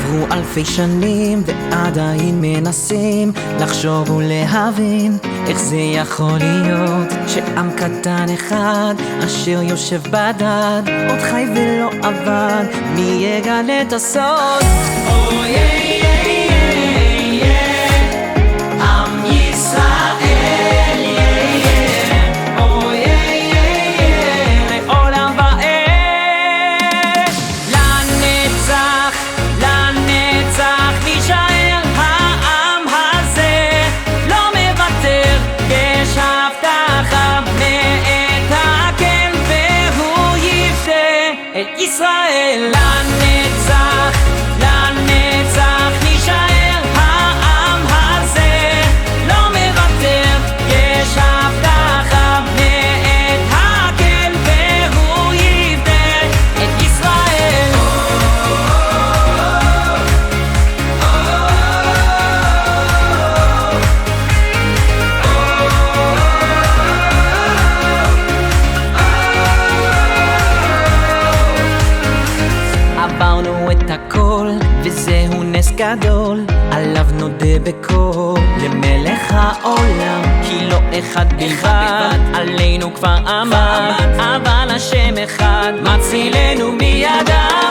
עברו אלפי שנים ועדיין מנסים לחשוב ולהבין איך זה יכול להיות שעם קטן אחד אשר יושב בדד עוד חי ולא עבד, מי יגלה את הסוד? ישראל לנצח, לנצח נשאר העם הזה לא מוותר, יש הבטחה מאת הקן והוא יבנה את ישראל. עברנו את הכל וזהו נס גדול, עליו נודה בקול למלך העולם, כי לא אחד בלבד עלינו כבר עמד, אבל השם אחד מצילנו מידם.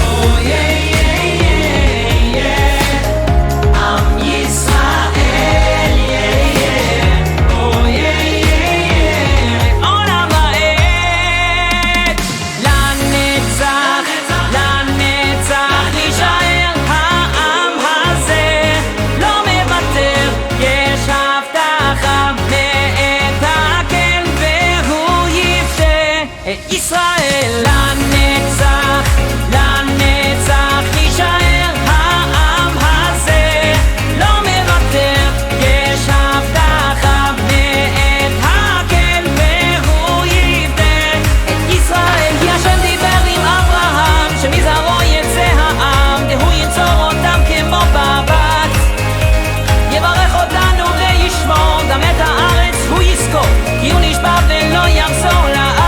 ישראל לנצח, לנצח נשאר העם הזה לא מוותר, יש הבטחה מאת הקן והוא יבנה את ישראל. כי השם דיבר עם אברהם שמזרעו יצא העם והוא ינצור אותם כמו בבת, יברך אותנו וישמור גם את הארץ הוא יזכור, כי הוא נשבע ולא יחזור לעם.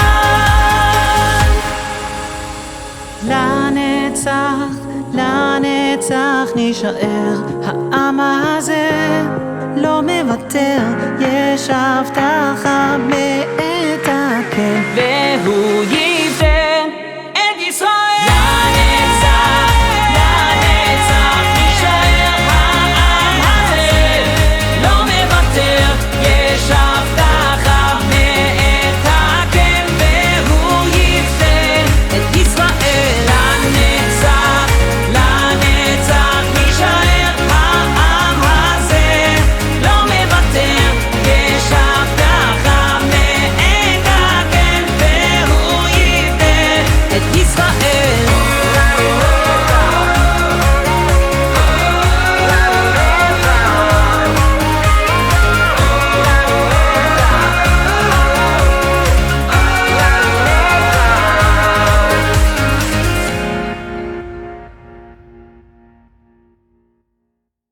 לנצח, לנצח נשאר העם הזה לא מוותר, יש הבטחה מאת הקן והוא